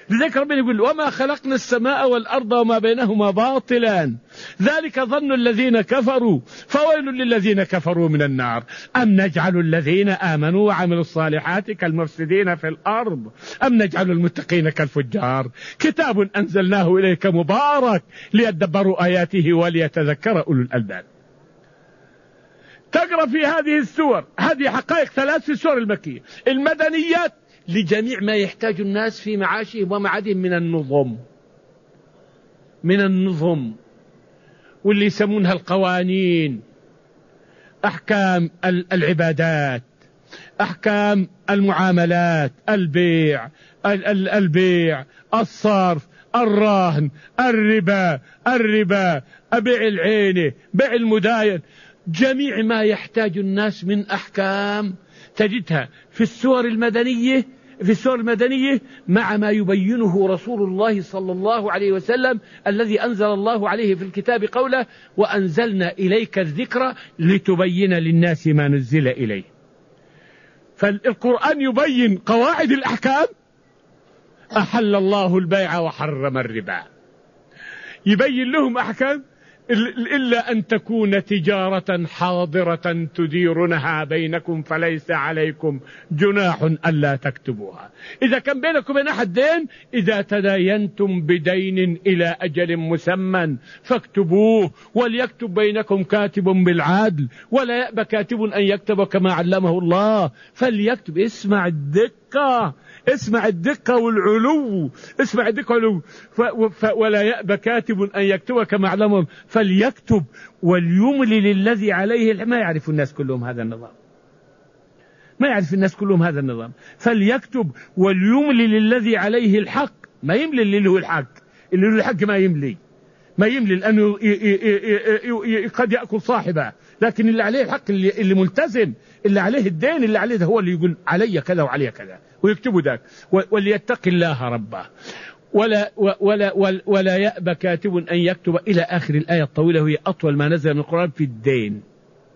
لذلك ربنا يقول وما خلقنا السماء والأرض وما بينهما باطلا ذلك ظن الذين كفروا فويل للذين كفروا من النار أم نجعل الذين آمنوا وعملوا الصالحات كالمفسدين في الأرض أم نجعل المتقين كالفجار كتاب أنزلناه إليك مبارك ليدبروا آياته وليتذكر أولو الألباب. تقرأ في هذه السور، هذه حقائق 3 في السور المكية. المدنيات لجميع ما يحتاج الناس في معاشهم ومعادهم من النظم واللي يسمونها القوانين، أحكام العبادات، أحكام المعاملات، البيع، الصرف، الرهن، الربا، بيع العينة، بيع المداين، جميع ما يحتاج الناس من أحكام تجدها في السور المدنية مع ما يبينه رسول الله صلى الله عليه وسلم الذي أنزل الله عليه في الكتاب قوله وأنزلنا إليك الذكر لتبين للناس ما نزل إليه. فالقرآن يبين قواعد الأحكام، أحل الله البيع وحرم الربا، يبين لهم أحكام إلا أن تكون تجارة حاضرة تديرونها بينكم فليس عليكم جناح ألا تكتبوها. إذا كان بينكم وبين أحد دين، إذا تداينتم بدين إلى أجل مسمى فاكتبوه وليكتب بينكم كاتب بالعدل ولا يأبى كاتب أن يكتب كما علمه الله فليكتب. اسمع الدقة والعلو، اسمع الدقة والعلو. ولا يأبى كاتب أن يكتب كما علمه فليكتب وليملل الذي عليه. ما يعرف الناس كلهم هذا النظام، فليكتب وليملل الذي عليه الحق. ما يملي اللي له الحق، اللي له الحق ما يملي لأنه قد يأكل صاحبه، لكن اللي عليه الحق اللي ملتزم، اللي عليه الدين، اللي عليه ده هو اللي يقول علي كذا وعلي كذا ويكتبوا ذاك. وليتق الله ربه ولا يأبى كاتب أن يكتب إلى آخر الآية الطويلة، وهي أطول ما نزل من القرآن في الدين.